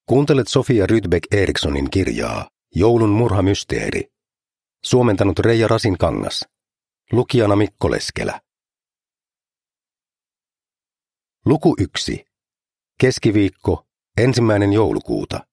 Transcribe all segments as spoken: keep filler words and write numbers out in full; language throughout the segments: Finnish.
Kuuntelet Sofia Rydbeck Erikssonin kirjaa Joulun murhamysteeri. Suomentanut Reija Rasinkangas. Lukijana Mikko Leskelä. Luku yksi. Keskiviikko, ensimmäinen joulukuuta.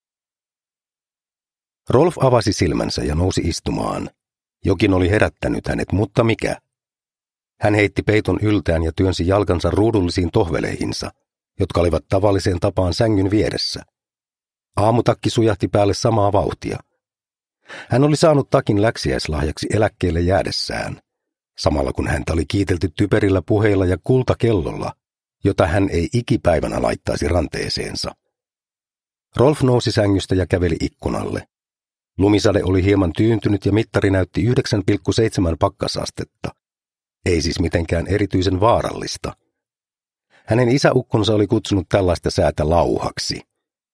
Rolf avasi silmänsä ja nousi istumaan. Jokin oli herättänyt hänet, mutta mikä? Hän heitti peiton yltään ja työnsi jalkansa ruudullisiin tohveleihinsa, jotka olivat tavalliseen tapaan sängyn vieressä. Aamutakki sujahti päälle samaa vauhtia. Hän oli saanut takin läksiäislahjaksi eläkkeelle jäädessään, samalla kun häntä oli kiitelty typerillä puheilla ja kultakellolla, jota hän ei ikipäivänä laittaisi ranteeseensa. Rolf nousi sängystä ja käveli ikkunalle. Lumisade oli hieman tyyntynyt ja mittari näytti yhdeksän pilkku seitsemän pakkasastetta. Ei siis mitenkään erityisen vaarallista. Hänen isäukkonsa oli kutsunut tällaista säätä lauhaksi.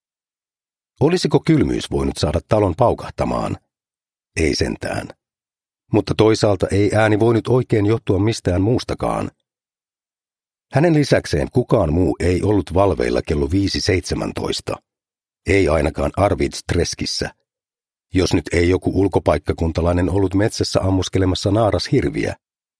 Olisiko kylmyys voinut saada talon paukahtamaan? Ei sentään. Mutta toisaalta ei ääni voinut oikein johtua mistään muustakaan. Hänen lisäkseen kukaan muu ei ollut valveilla kello viisi seitsemäntoista. Ei ainakaan Arvidstreskissä. Jos nyt ei joku ulkopaikkakuntalainen ollut metsässä ammuskelemassa naarashirviä.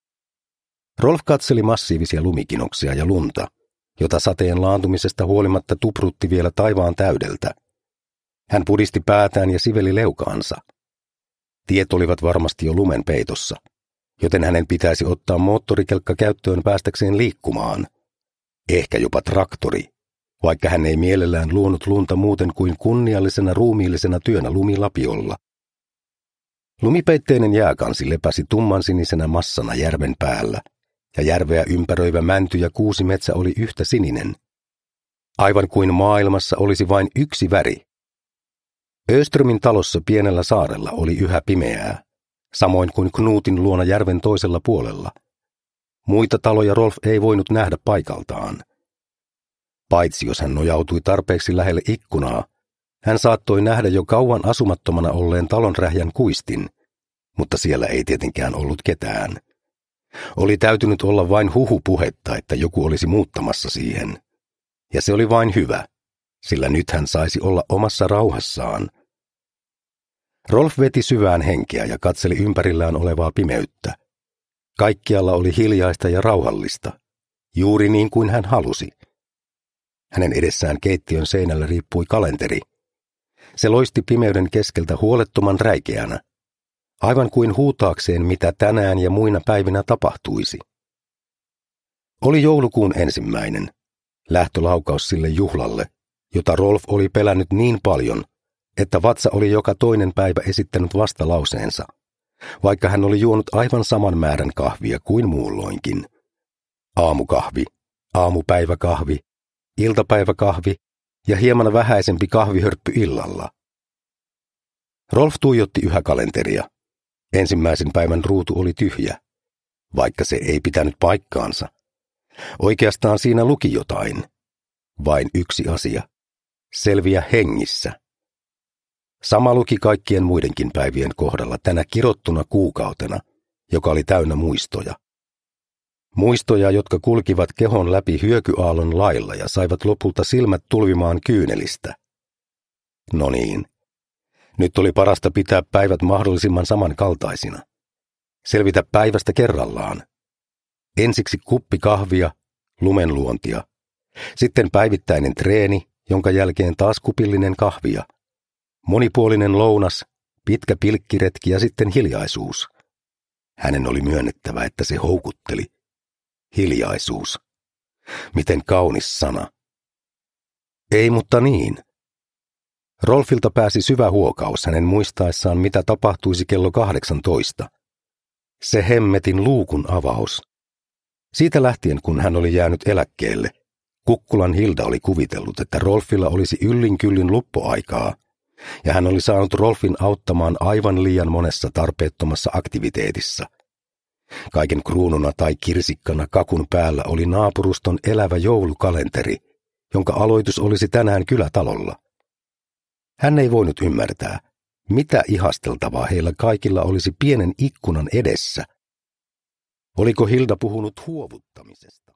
Rolf katseli massiivisia lumikinoksia ja lunta, jota sateen laantumisesta huolimatta tuprutti vielä taivaan täydeltä. Hän pudisti päätään ja siveli leukaansa. Tiet olivat varmasti jo lumen peitossa, joten hänen pitäisi ottaa moottorikelkka käyttöön päästäkseen liikkumaan. Ehkä jopa traktori, vaikka hän ei mielellään luonut lunta muuten kuin kunniallisena ruumiillisena työnä lumilapiolla. Lumipeitteinen jääkansi lepäsi tummansinisenä massana järven päällä, ja järveä ympäröivä mänty ja kuusi metsä oli yhtä sininen. Aivan kuin maailmassa olisi vain yksi väri. Öströmin talossa pienellä saarella oli yhä pimeää, samoin kuin Knutin luona järven toisella puolella. Muita taloja Rolf ei voinut nähdä paikaltaan. Paitsi jos hän nojautui tarpeeksi lähelle ikkunaa, hän saattoi nähdä jo kauan asumattomana olleen talon rähjän kuistin, mutta siellä ei tietenkään ollut ketään. Oli täytynyt olla vain huhupuhetta, että joku olisi muuttamassa siihen. Ja se oli vain hyvä, sillä nyt hän saisi olla omassa rauhassaan. Rolf veti syvään henkeä ja katseli ympärillään olevaa pimeyttä. Kaikkialla oli hiljaista ja rauhallista, juuri niin kuin hän halusi. Hänen edessään keittiön seinällä riippui kalenteri. Se loisti pimeyden keskeltä huolettoman räikeänä, aivan kuin huutaakseen, mitä tänään ja muina päivinä tapahtuisi. Oli joulukuun ensimmäinen, lähtölaukaus sille juhlalle, jota Rolf oli pelännyt niin paljon, että vatsa oli joka toinen päivä esittänyt vastalauseensa, vaikka hän oli juonut aivan saman määrän kahvia kuin muulloinkin. Aamukahvi, aamupäiväkahvi, iltapäiväkahvi ja hieman vähäisempi kahvihörppy illalla. Rolf tuijotti yhä kalenteria. Ensimmäisen päivän ruutu oli tyhjä, vaikka se ei pitänyt paikkaansa. Oikeastaan siinä luki jotain. Vain yksi asia. Selviä hengissä. Sama luki kaikkien muidenkin päivien kohdalla tänä kirottuna kuukautena, joka oli täynnä muistoja. Muistoja, jotka kulkivat kehon läpi hyökyaallon lailla ja saivat lopulta silmät tulvimaan kyynelistä. No niin. Nyt oli parasta pitää päivät mahdollisimman samankaltaisina. Selvitä päivästä kerrallaan. Ensiksi kuppi kahvia, lumenluontia. Sitten päivittäinen treeni, jonka jälkeen taas kupillinen kahvia. Monipuolinen lounas, pitkä pilkkiretki ja sitten hiljaisuus. Hänen oli myönnettävä, että se houkutteli. Hiljaisuus. Miten kaunis sana. Ei, mutta niin. Rolfilta pääsi syvä huokaus hänen muistaessaan, mitä tapahtuisi kello kahdeksantoista. Se hemmetin luukun avaus. Siitä lähtien, kun hän oli jäänyt eläkkeelle, Kukkulan Hilda oli kuvitellut, että Rolfilla olisi yllin kyllin luppoaikaa, ja hän oli saanut Rolfin auttamaan aivan liian monessa tarpeettomassa aktiviteetissa. Kaiken kruununa tai kirsikkana kakun päällä oli naapuruston elävä joulukalenteri, jonka aloitus olisi tänään kylätalolla. Hän ei voinut ymmärtää, mitä ihasteltavaa heillä kaikilla olisi pienen ikkunan edessä. Oliko Hilda puhunut huovuttamisesta?